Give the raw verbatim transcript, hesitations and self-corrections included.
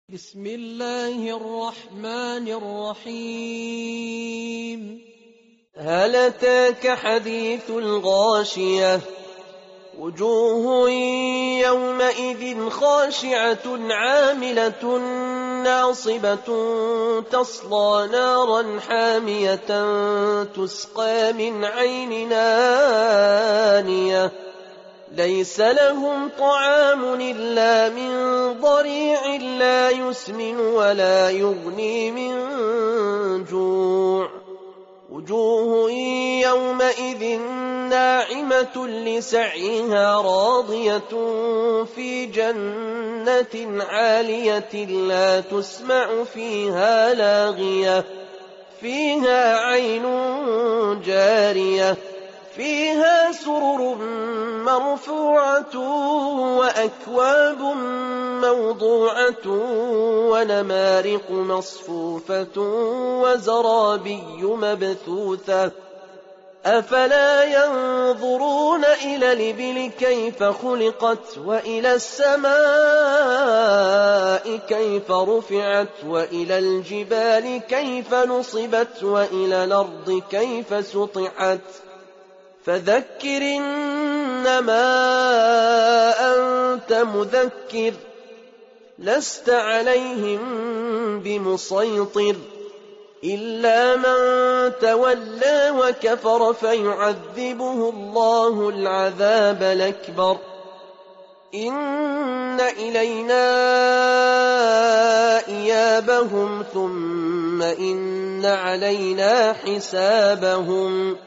بسم الله الرحمن الرحيم هل أتاك حديث الغاشية وجوه يومئذ خاشعة عاملة ناصبة تصلى نارا حامية تسقى من عين آنية ليس لهم طعام إلا من ضريع لا يسمن ولا يغني من جوع وجوه يومئذ ناعمة لسعيها راضية في جنة عالية لا تسمع فيها لاغية فيها عين جارية فيها سرر مرفوعة وأكواب موضوعة ونمارق مصفوفة وزرابي مبثوثة أفلا ينظرون إلى الإبل كيف خلقت وإلى السماء كيف رفعت وإلى الجبال كيف نصبت وإلى الأرض كيف سطحت فذكر إنما أنت مذكر لست عليهم بمسيطر إلا من تولى وكفر فيعذبه الله العذاب الأكبر إن إلينا إيابهم ثم إن علينا حسابهم